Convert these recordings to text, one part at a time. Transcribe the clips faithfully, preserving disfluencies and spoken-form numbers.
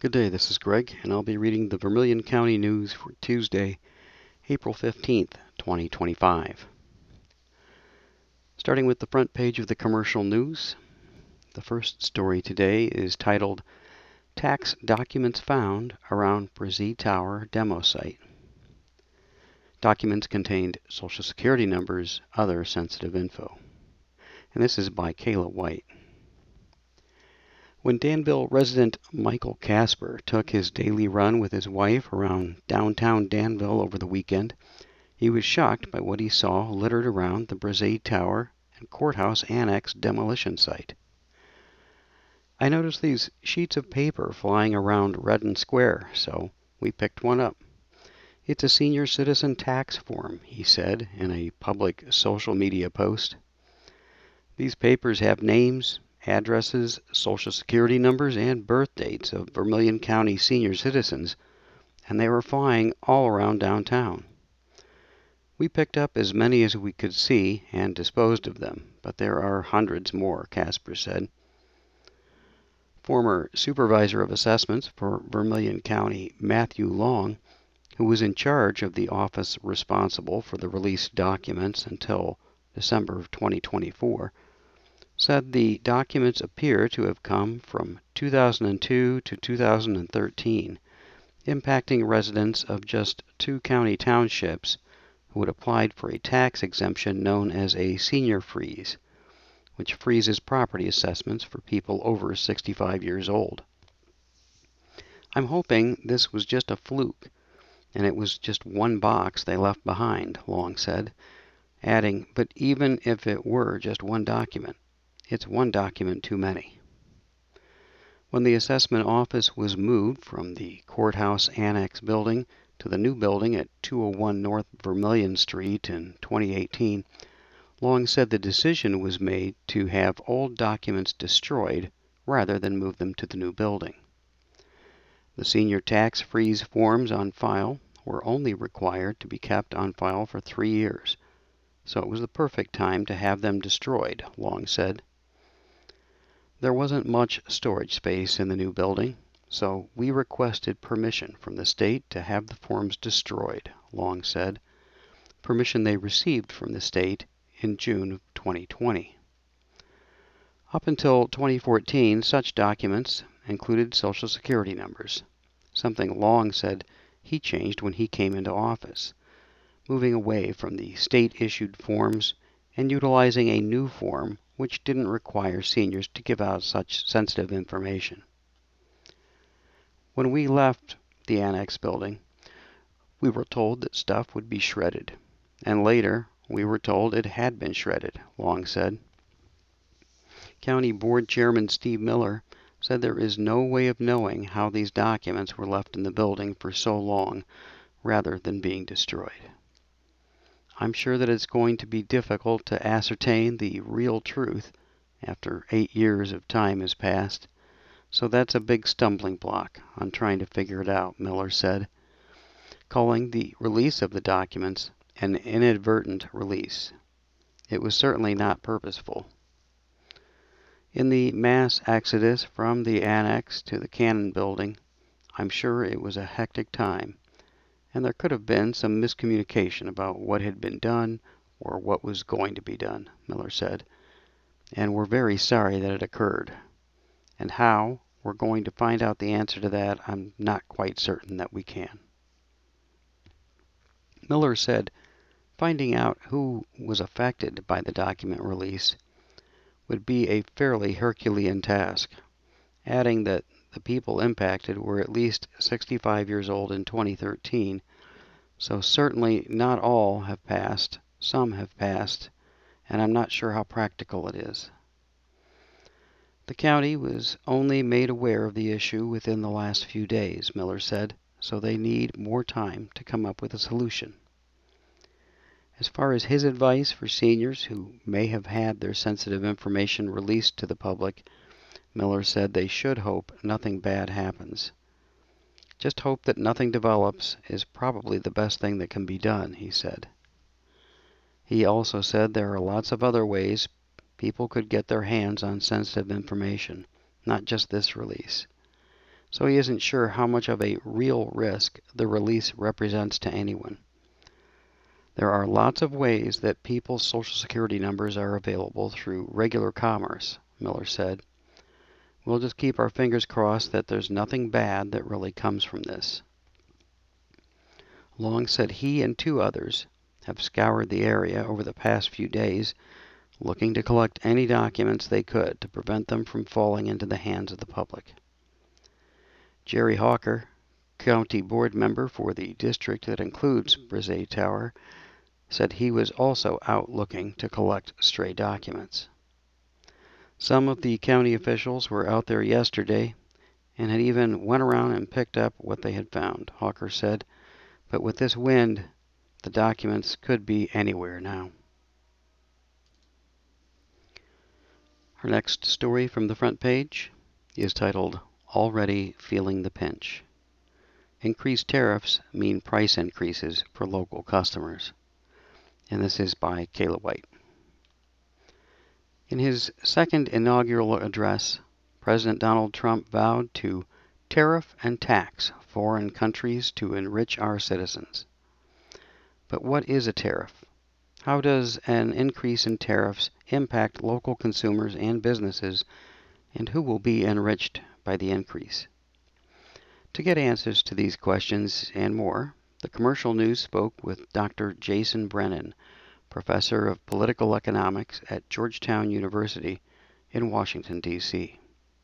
Good day, this is Greg, and I'll be reading the Vermilion County News for Tuesday, April fifteenth, twenty twenty-five. Starting with the front page of the commercial news, the first story today is titled, Tax Documents Found Around Brazee Tower Demo Site. Documents contained Social Security numbers, other sensitive info. And this is by Kayla White. When Danville resident Michael Casper took his daily run with his wife around downtown Danville over the weekend, he was shocked by what he saw littered around the Brazee Tower and Courthouse Annex demolition site. I noticed these sheets of paper flying around Redden Square, so we picked one up. It's a senior citizen tax form, he said in a public social media post. These papers have names, addresses, Social Security numbers, and birth dates of Vermilion County senior citizens, and they were flying all around downtown. We picked up as many as we could see and disposed of them, but there are hundreds more, Casper said. Former Supervisor of Assessments for Vermilion County, Matthew Long, who was in charge of the office responsible for the released documents until December of twenty twenty-four, said the documents appear to have come from two thousand two to two thousand thirteen, impacting residents of just two county townships who had applied for a tax exemption known as a senior freeze, which freezes property assessments for people over sixty-five years old. I'm hoping this was just a fluke, and it was just one box they left behind, Long said, adding, but even if it were just one document, it's one document too many. When the assessment office was moved from the Courthouse Annex building to the new building at two oh one North Vermilion Street in twenty eighteen, Long said the decision was made to have old documents destroyed rather than move them to the new building. The senior tax freeze forms on file were only required to be kept on file for three years, so it was the perfect time to have them destroyed, Long said. There wasn't much storage space in the new building, so we requested permission from the state to have the forms destroyed, Long said, permission they received from the state in June of twenty twenty. Up until twenty fourteen, such documents included Social Security numbers, something Long said he changed when he came into office, moving away from the state-issued forms and utilizing a new form which didn't require seniors to give out such sensitive information. When we left the annex building, we were told that stuff would be shredded, and later we were told it had been shredded, Long said. County Board Chairman Steve Miller said there is no way of knowing how these documents were left in the building for so long rather than being destroyed. I'm sure that it's going to be difficult to ascertain the real truth after eight years of time has passed, so that's a big stumbling block on trying to figure it out, Miller said, calling the release of the documents an inadvertent release. It was certainly not purposeful. In the mass exodus from the annex to the Cannon building, I'm sure it was a hectic time, and there could have been some miscommunication about what had been done or what was going to be done, Miller said, and we're very sorry that it occurred. And how we're going to find out the answer to that, I'm not quite certain that we can. Miller said finding out who was affected by the document release would be a fairly Herculean task, adding that the people impacted were at least sixty-five years old in twenty thirteen, so certainly not all have passed, some have passed, and I'm not sure how practical it is. The county was only made aware of the issue within the last few days, Miller said, so they need more time to come up with a solution. As far as his advice for seniors who may have had their sensitive information released to the public, Miller said they should hope nothing bad happens. Just hope that nothing develops is probably the best thing that can be done, he said. He also said there are lots of other ways people could get their hands on sensitive information, not just this release. so he isn't sure how much of a real risk the release represents to anyone. There are lots of ways that people's Social Security numbers are available through regular commerce, Miller said. We'll just keep our fingers crossed that there's nothing bad that really comes from this. Long said he and two others have scoured the area over the past few days, looking to collect any documents they could to prevent them from falling into the hands of the public. Jerry Hawker, county board member for the district that includes Brisay Tower, said he was also out looking to collect stray documents. Some of the county officials were out there yesterday and had even went around and picked up what they had found, Hawker said. But with this wind, the documents could be anywhere now. Our next story from the front page is titled, Already Feeling the Pinch. Increased tariffs mean price increases for local customers. And this is by Kayla White. In his second inaugural address, President Donald Trump vowed to tariff and tax foreign countries to enrich our citizens. But what is a tariff? How does an increase in tariffs impact local consumers and businesses, and who will be enriched by the increase? To get answers to these questions and more, the Commercial News spoke with Doctor Jason Brennan, professor of political economics at Georgetown University in Washington, D C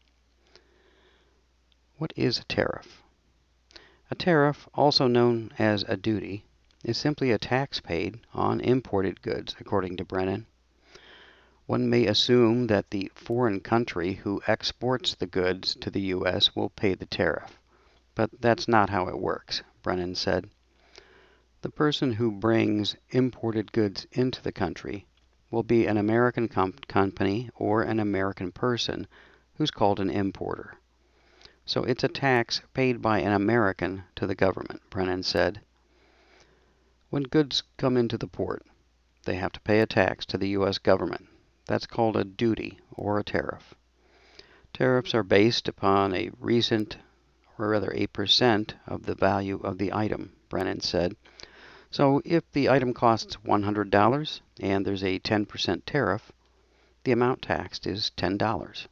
What is a tariff? A tariff, also known as a duty, is simply a tax paid on imported goods, according to Brennan. One may assume that the foreign country who exports the goods to the U S will pay the tariff, but that's not how it works, Brennan said. The person who brings imported goods into the country will be an American com- company or an American person who's called an importer. So it's a tax paid by an American to the government, Brennan said. When goods come into the port, they have to pay a tax to the U S government. That's called a duty or a tariff. Tariffs are based upon a recent, or rather a percent of the value of the item, Brennan said. So if the item costs one hundred dollars and there's a ten percent tariff, the amount taxed is ten dollars.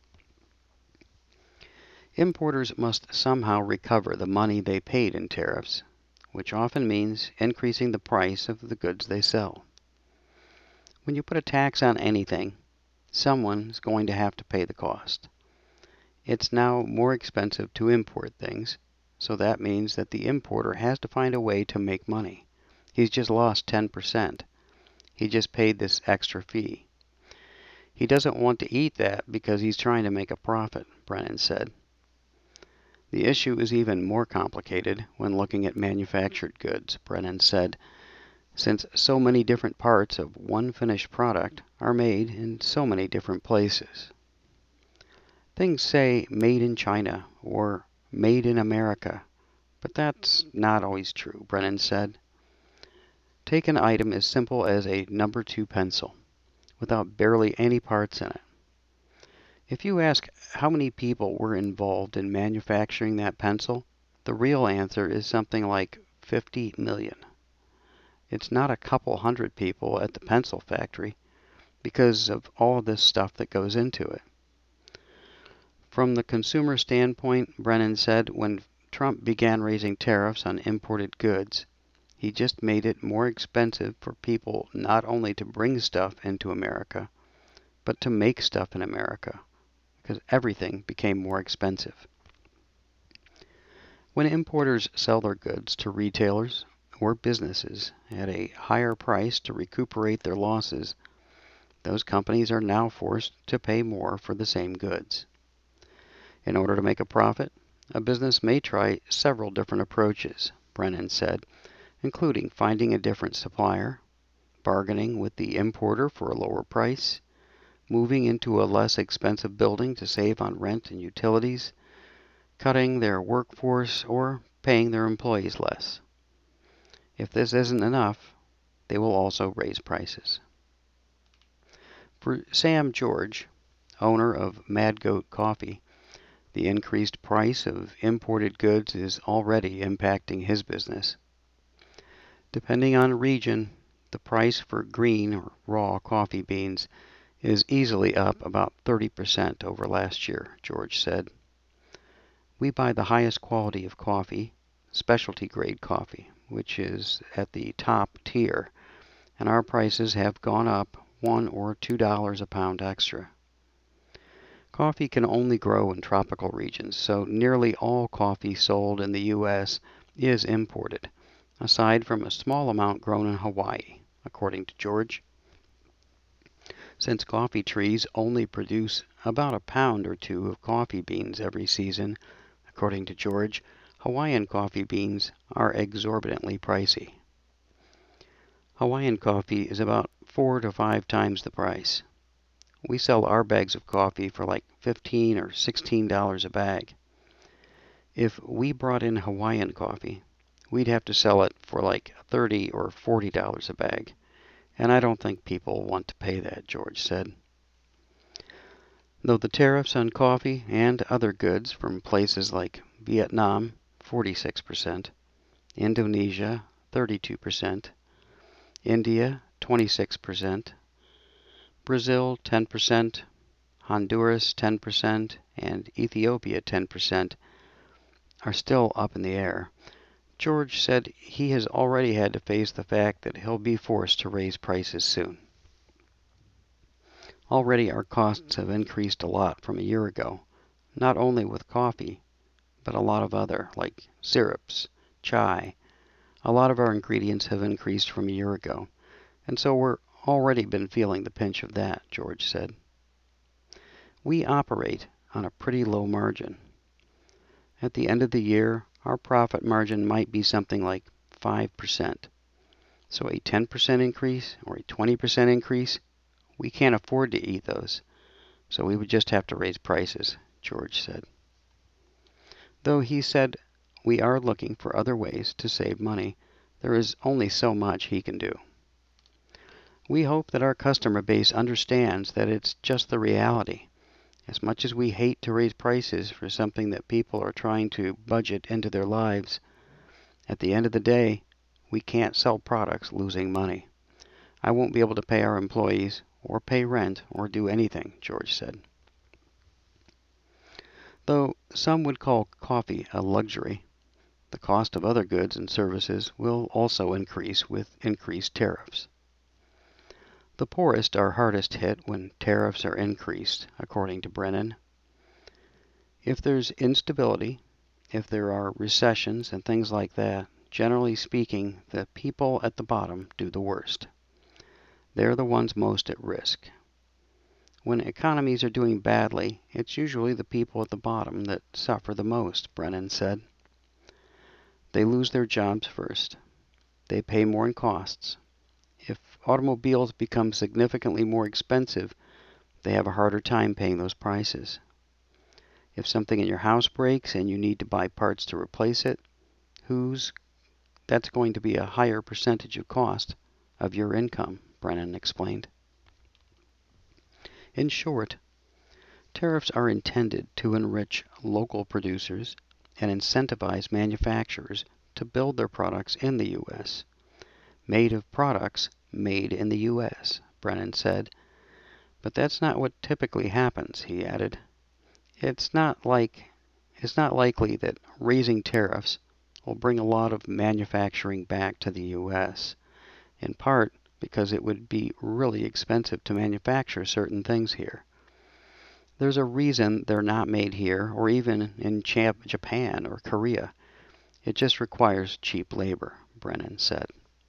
Importers must somehow recover the money they paid in tariffs, which often means increasing the price of the goods they sell. When you put a tax on anything, someone is going to have to pay the cost. It's now more expensive to import things, so that means that the importer has to find a way to make money. He's just lost ten percent. He just paid this extra fee. He doesn't want to eat that because he's trying to make a profit, Brennan said. The issue is even more complicated when looking at manufactured goods, Brennan said, since so many different parts of one finished product are made in so many different places. Things say made in China or made in America, but that's not always true, Brennan said. Take an item as simple as a number two pencil, without barely any parts in it. If you ask how many people were involved in manufacturing that pencil, the real answer is something like fifty million. It's not a couple hundred people at the pencil factory because of all this stuff that goes into it. From the consumer standpoint, Brennan said, when Trump began raising tariffs on imported goods, he just made it more expensive for people not only to bring stuff into America, but to make stuff in America, because everything became more expensive. When importers sell their goods to retailers or businesses at a higher price to recuperate their losses, those companies are now forced to pay more for the same goods. In order to make a profit, a business may try several different approaches, Brennan said, including finding a different supplier, bargaining with the importer for a lower price, moving into a less expensive building to save on rent and utilities, cutting their workforce, or paying their employees less. If this isn't enough, they will also raise prices. For Sam George, owner of Mad Goat Coffee, The increased price of imported goods is already impacting his business. Depending on region, the price for green or raw coffee beans is easily up about thirty percent over last year, George said. We buy the highest quality of coffee, specialty grade coffee, which is at the top tier, and our prices have gone up one or two dollars a pound extra. Coffee can only grow in tropical regions, so nearly all coffee sold in the U S is imported, aside from a small amount grown in Hawaii, according to George. Since coffee trees only produce about a pound or two of coffee beans every season, according to George, Hawaiian coffee beans are exorbitantly pricey. Hawaiian coffee is about four to five times the price. We sell our bags of coffee for like fifteen or sixteen dollars a bag. If we brought in Hawaiian coffee, we'd have to sell it for like thirty or forty dollars a bag, and I don't think people want to pay that, George said. Though the tariffs on coffee and other goods from places like Vietnam, forty-six percent, Indonesia, thirty-two percent, India, twenty-six percent, Brazil, ten percent, Honduras, ten percent, and Ethiopia, ten percent, are still up in the air. George said he has already had to face the fact that he'll be forced to raise prices soon. Already our costs have increased a lot from a year ago, not only with coffee, but a lot of other, like syrups, chai. A lot of our ingredients have increased from a year ago, and so we're already been feeling the pinch of that, George said. We operate on a pretty low margin. At the end of the year, our profit margin might be something like five percent. So a ten percent increase or a twenty percent increase, we can't afford to eat those. So we would just have to raise prices, George said. Though he said we are looking for other ways to save money, there is only so much he can do. We hope that our customer base understands that it's just the reality. As much as we hate to raise prices for something that people are trying to budget into their lives, at the end of the day, we can't sell products losing money. I won't be able to pay our employees, or pay rent, or do anything, George said. Though some would call coffee a luxury, the cost of other goods and services will also increase with increased tariffs. The poorest are hardest hit when tariffs are increased, according to Brennan. If there's instability, if there are recessions and things like that, generally speaking, the people at the bottom do the worst. They're the ones most at risk. When economies are doing badly, it's usually the people at the bottom that suffer the most, Brennan said. They lose their jobs first. They pay more in costs. If automobiles become significantly more expensive, they have a harder time paying those prices. If something in your house breaks and you need to buy parts to replace it, who's that's going to be a higher percentage of cost of your income, Brennan explained. In short, tariffs are intended to enrich local producers and incentivize manufacturers to build their products in the U S Made of products made in the U S, Brennan said. But that's not what typically happens, he added. It's not like it's not likely that raising tariffs will bring a lot of manufacturing back to the U S, in part because it would be really expensive to manufacture certain things here. There's a reason they're not made here or even in Japan or Korea. It just requires cheap labor, Brennan said.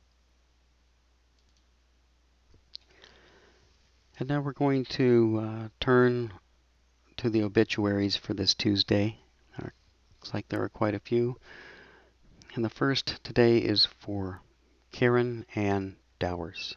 And now we're going to uh, turn to the obituaries for this Tuesday. Uh, looks like there are quite a few. And the first today is for Karen Ann Dowers.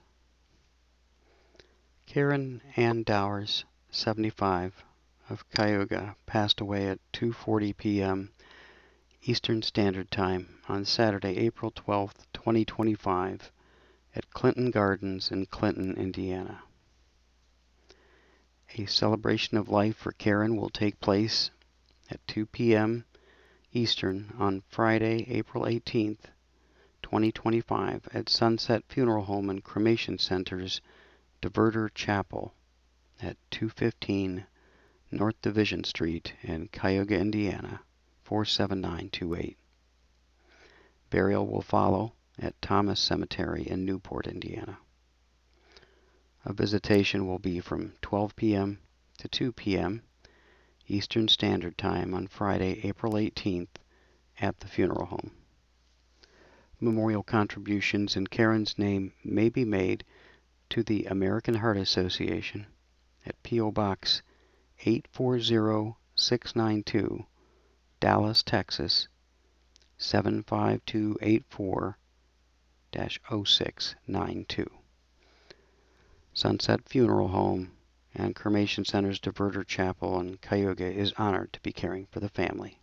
Karen Ann Dowers, seventy-five, of Cayuga, passed away at two forty p.m. Eastern Standard Time on Saturday, April twelfth, twenty twenty-five, at Clinton Gardens in Clinton, Indiana. A celebration of life for Karen will take place at two p m Eastern on Friday, April eighteenth, twenty twenty-five at Sunset Funeral Home and Cremation Center's Diverter Chapel at two fifteen North Division Street in Cayuga, Indiana, four seven nine two eight. Burial will follow at Thomas Cemetery in Newport, Indiana. A visitation will be from twelve p m to two p m Eastern Standard Time on Friday, April eighteenth at the funeral home. Memorial contributions in Karen's name may be made to the American Heart Association at P O Box eight four zero six nine two, Dallas, Texas seven five two eight four dash oh six nine two. Sunset Funeral Home and Cremation Center's Diverter Chapel in Cayuga is honored to be caring for the family.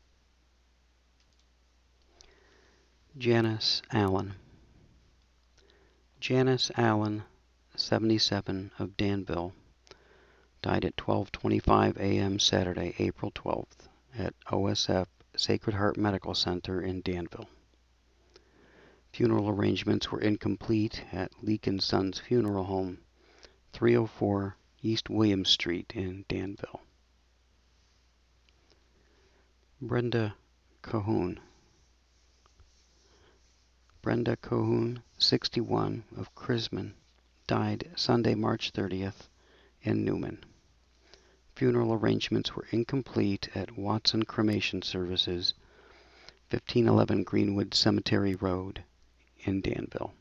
Janice Allen. Janice Allen, seventy-seven, of Danville, died at twelve twenty-five a m Saturday, April twelfth, at O S F Sacred Heart Medical Center in Danville. Funeral arrangements were incomplete at Leake and Sons Funeral Home, three oh four East William Street in Danville. Brenda Cahoon. Brenda Cahoon, sixty-one, of Crisman, died Sunday, March thirtieth, in Newman. Funeral arrangements were incomplete at Watson Cremation Services, fifteen eleven Greenwood Cemetery Road in Danville.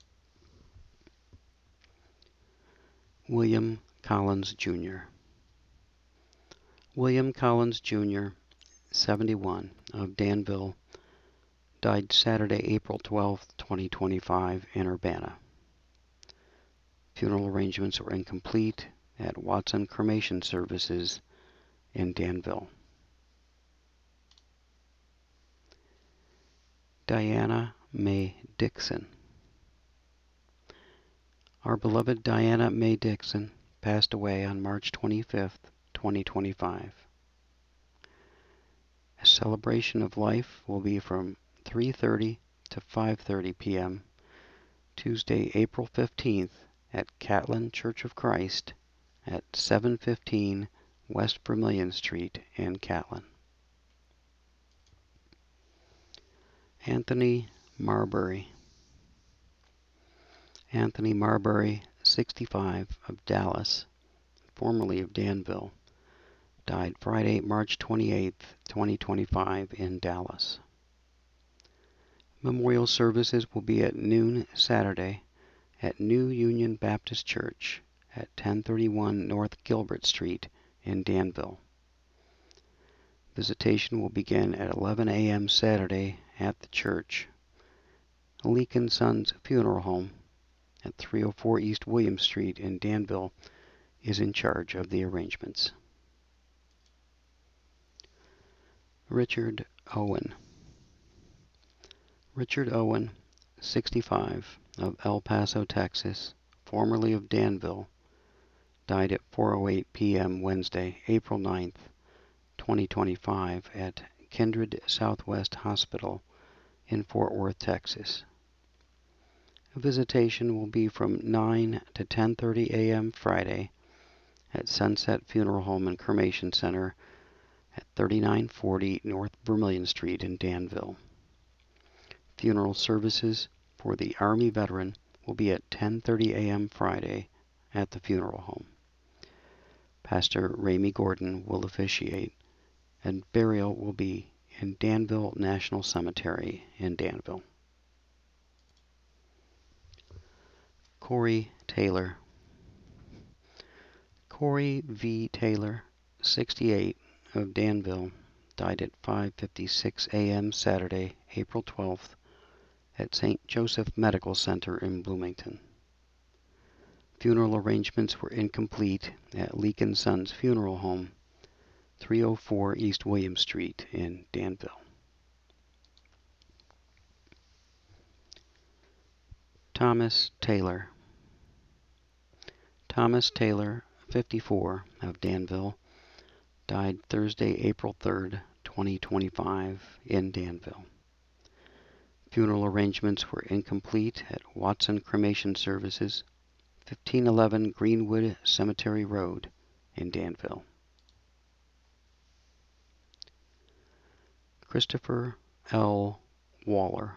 William Collins, Junior William Collins, Junior, seventy-one, of Danville, died Saturday, April twelfth, twenty twenty-five, in Urbana. Funeral arrangements were incomplete at Watson Cremation Services in Danville. Diana Mae Dixon. Our beloved Diana Mae Dixon passed away on March twenty-fifth, twenty twenty-five. A celebration of life will be from three thirty to five thirty p m Tuesday, April fifteenth at Catlin Church of Christ at seven fifteen West Vermilion Street in Catlin. Anthony Marbury. Anthony Marbury, sixty-five, of Dallas, formerly of Danville, died Friday, March twenty-eighth, twenty twenty-five, in Dallas. Memorial services will be at noon Saturday at New Union Baptist Church at ten thirty-one North Gilbert Street in Danville. Visitation will begin at eleven a m Saturday at the church. Leake and Sons Funeral Home at three oh four East William Street in Danville is in charge of the arrangements. Richard Owen. Richard Owen, sixty-five, of El Paso, Texas, formerly of Danville, died at four oh eight p m Wednesday, April ninth, twenty twenty-five, at Kindred Southwest Hospital in Fort Worth, Texas. A visitation will be from nine to ten thirty a m Friday at Sunset Funeral Home and Cremation Center at thirty-nine forty North Vermilion Street in Danville. Funeral services for the Army veteran will be at ten thirty a m Friday at the funeral home. Pastor Ramey Gordon will officiate, and burial will be in Danville National Cemetery in Danville. Corey Taylor. Corey V. Taylor, sixty-eight, of Danville, died at five fifty-six a m Saturday, April twelfth, at Saint Joseph Medical Center in Bloomington. Funeral arrangements were incomplete at Leake and Sons Funeral Home, three oh four East William Street in Danville. Thomas Taylor. Thomas Taylor, fifty-four, of Danville, died Thursday, April third, twenty twenty-five in Danville. Funeral arrangements were incomplete at Watson Cremation Services, fifteen eleven Greenwood Cemetery Road in Danville. Christopher L. Waller.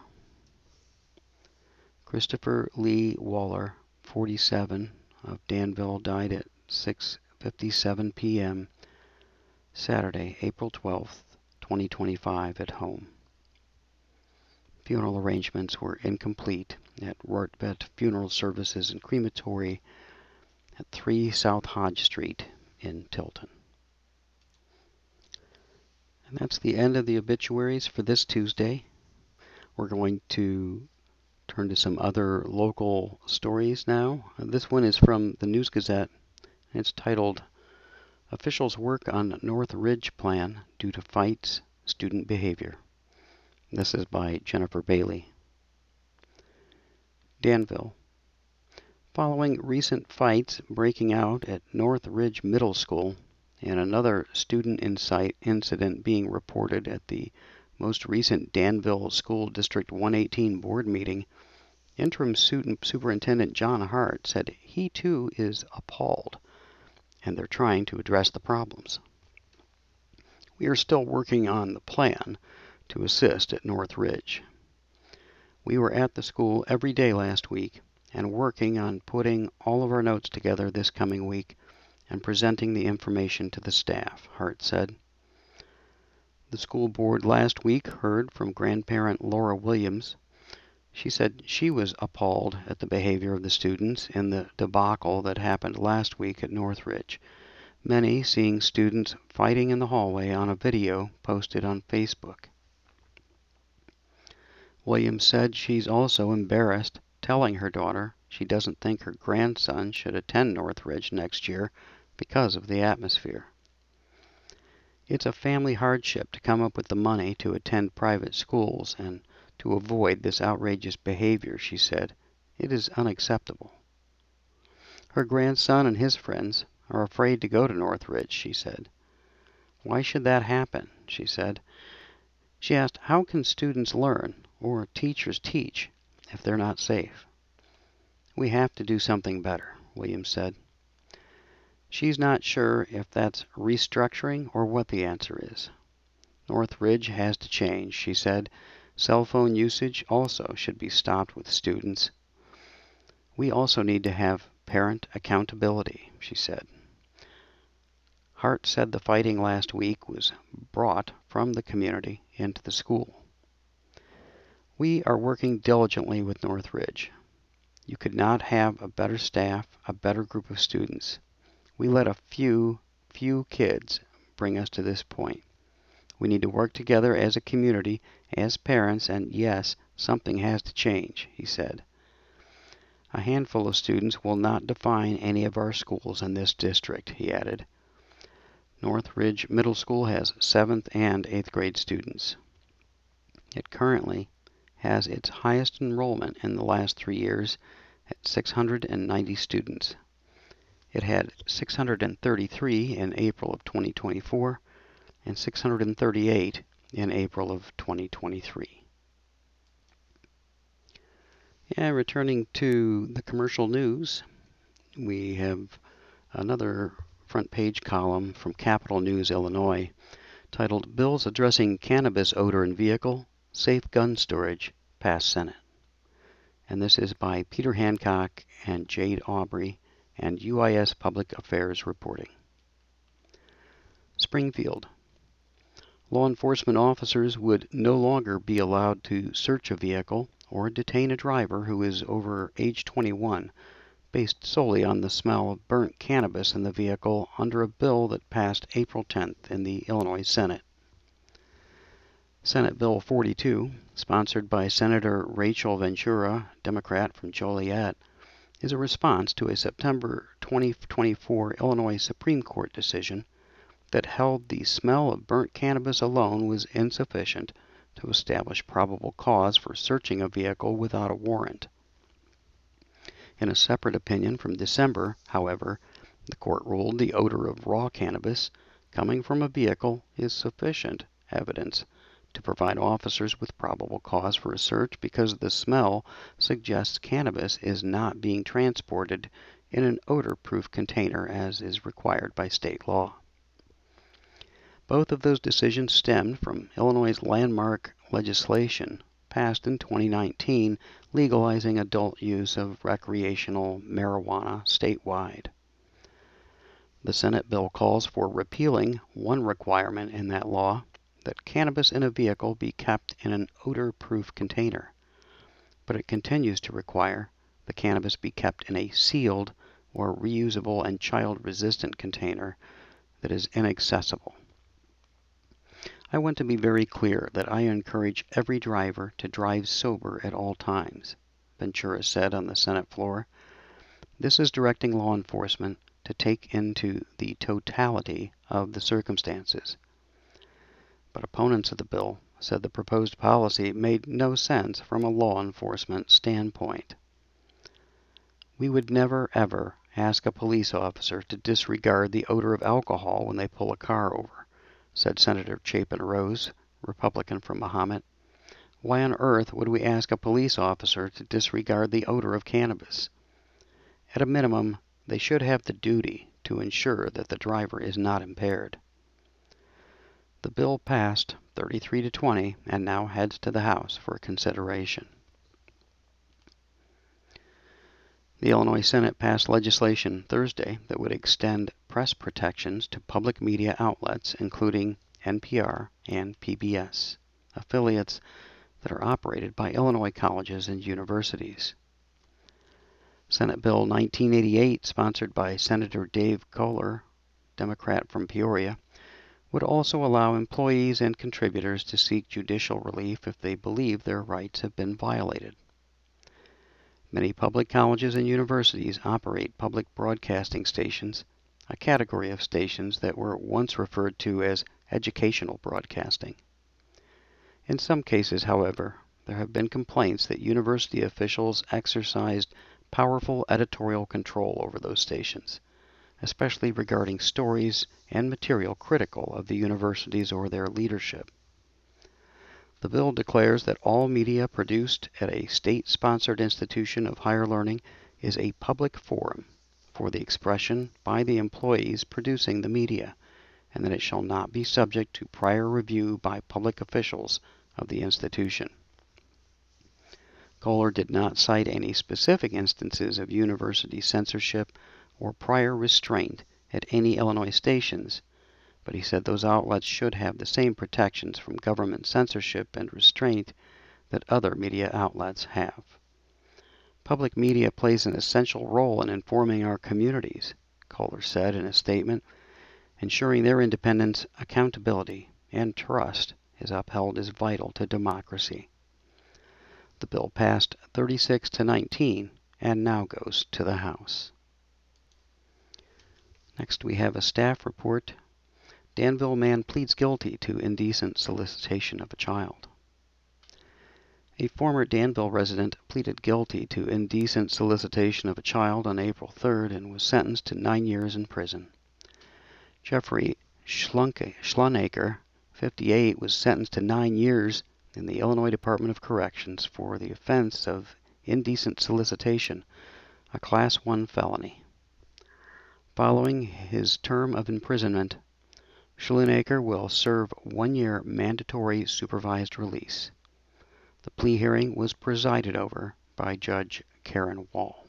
Christopher Lee Waller, forty-seven, of Danville, died at six fifty-seven p m Saturday, April twelfth, twenty twenty-five, at home. Funeral arrangements were incomplete at Rortvet Funeral Services and Crematory at three South Hodge Street in Tilton. And that's the end of the obituaries for this Tuesday. We're going to turn to some other local stories now. This one is from the News Gazette. It's titled, Officials Work on North Ridge Plan Due to Fights, Student Behavior. This is by Jennifer Bailey. Danville. Following recent fights breaking out at North Ridge Middle School and another student incident being reported at the most recent Danville School District one eighteen board meeting, Interim Superintendent John Hart said he too is appalled, and they're trying to address the problems. We are still working on the plan to assist at North Ridge. We were at the school every day last week and working on putting all of our notes together this coming week and presenting the information to the staff, Hart said. The school board last week heard from grandparent Laura Williams. She said she was appalled at the behavior of the students in the debacle that happened last week at North Ridge, many seeing students fighting in the hallway on a video posted on Facebook. Williams said she's also embarrassed telling her daughter she doesn't think her grandson should attend North Ridge next year because of the atmosphere. It's a family hardship to come up with the money to attend private schools and to avoid this outrageous behavior, she said. It is unacceptable. Her grandson and his friends are afraid to go to North Ridge, she said. Why should that happen, she said. She asked, how can students learn or teachers teach if they're not safe? We have to do something better, Williams said. She's not sure if that's restructuring or what the answer is. North Ridge has to change, she said. Cell phone usage also should be stopped with students. We also need to have parent accountability, she said. Hart said the fighting last week was brought from the community into the school. We are working diligently with North Ridge. You could not have a better staff, a better group of students. We let a few, few kids bring us to this point. We need to work together as a community, as parents, and yes, something has to change, he said. A handful of students will not define any of our schools in this district, he added. North Ridge Middle School has seventh and eighth grade students. It currently has its highest enrollment in the last three years at six hundred ninety students. It had six hundred thirty-three in April of twenty twenty-four and six hundred thirty-eight in April of twenty twenty-three. Yeah, returning to the commercial news, we have another front page column from Capital News, Illinois, titled Bills Addressing Cannabis Odor in Vehicle, Safe Gun Storage, Pass Senate. And this is by Peter Hancock and Jade Aubrey and U I S Public Affairs reporting. Springfield. Law enforcement officers would no longer be allowed to search a vehicle or detain a driver who is over age twenty-one, based solely on the smell of burnt cannabis in the vehicle under a bill that passed April tenth in the Illinois Senate. Senate Bill forty-two, sponsored by Senator Rachel Ventura, Democrat from Joliet, is a response to a September twenty twenty-four Illinois Supreme Court decision that held the smell of burnt cannabis alone was insufficient to establish probable cause for searching a vehicle without a warrant. In a separate opinion from December, however, the court ruled the odor of raw cannabis coming from a vehicle is sufficient evidence to provide officers with probable cause for a search because the smell suggests cannabis is not being transported in an odor-proof container as is required by state law. Both of those decisions stemmed from Illinois' landmark legislation passed in twenty nineteen legalizing adult use of recreational marijuana statewide. The Senate bill calls for repealing one requirement in that law, that cannabis in a vehicle be kept in an odor-proof container, but it continues to require the cannabis be kept in a sealed or reusable and child-resistant container that is inaccessible. I want to be very clear that I encourage every driver to drive sober at all times, Ventura said on the Senate floor. This is directing law enforcement to take into the totality of the circumstances. But opponents of the bill said the proposed policy made no sense from a law enforcement standpoint. We would never, ever ask a police officer to disregard the odor of alcohol when they pull a car over, said Senator Chapin Rose, Republican from Mahomet. Why on earth would we ask a police officer to disregard the odor of cannabis? At a minimum, they should have the duty to ensure that the driver is not impaired. The bill passed thirty-three to twenty and now heads to the House for consideration. The Illinois Senate passed legislation Thursday that would extend press protections to public media outlets, including N P R and P B S, affiliates that are operated by Illinois colleges and universities. Senate Bill nineteen eighty-eight, sponsored by Senator Dave Kohler, Democrat from Peoria, would also allow employees and contributors to seek judicial relief if they believe their rights have been violated. Many public colleges and universities operate public broadcasting stations, a category of stations that were once referred to as educational broadcasting. In some cases, however, there have been complaints that university officials exercised powerful editorial control over those stations, especially regarding stories and material critical of the universities or their leadership. The bill declares that all media produced at a state-sponsored institution of higher learning is a public forum for the expression by the employees producing the media, and that it shall not be subject to prior review by public officials of the institution. Kohler did not cite any specific instances of university censorship or prior restraint at any Illinois stations, but he said those outlets should have the same protections from government censorship and restraint that other media outlets have. Public media plays an essential role in informing our communities, Kohler said in a statement. Ensuring their independence, accountability, and trust is upheld is vital to democracy. The bill passed thirty-six to nineteen and now goes to the House. Next we have a staff report. Danville man pleads guilty to indecent solicitation of a child. A former Danville resident pleaded guilty to indecent solicitation of a child on April third and was sentenced to nine years in prison. Jeffrey Schlunaker, fifty-eight, was sentenced to nine years in the Illinois Department of Corrections for the offense of indecent solicitation, a Class one felony. Following his term of imprisonment, Schlunaker will serve one year mandatory supervised release. The plea hearing was presided over by Judge Karen Wall.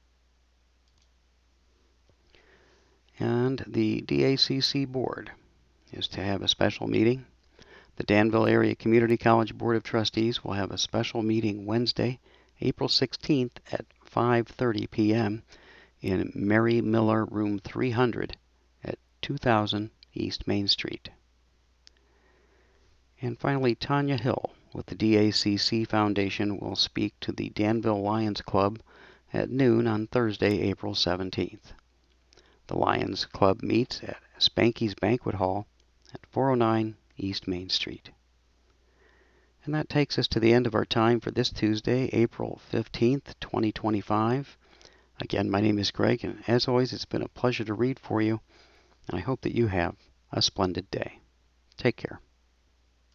And the D A C C Board is to have a special meeting. The Danville Area Community College Board of Trustees will have a special meeting Wednesday, April sixteenth at five thirty p m in Mary Miller Room three hundred at two thousand East Main Street. And finally, Tanya Hill with the D A C C Foundation will speak to the Danville Lions Club at noon on Thursday, April seventeenth. The Lions Club meets at Spanky's Banquet Hall at four oh nine East Main Street. And that takes us to the end of our time for this Tuesday, April fifteenth, twenty twenty-five. Again, my name is Greg, and as always, it's been a pleasure to read for you, and I hope that you have a splendid day. Take care.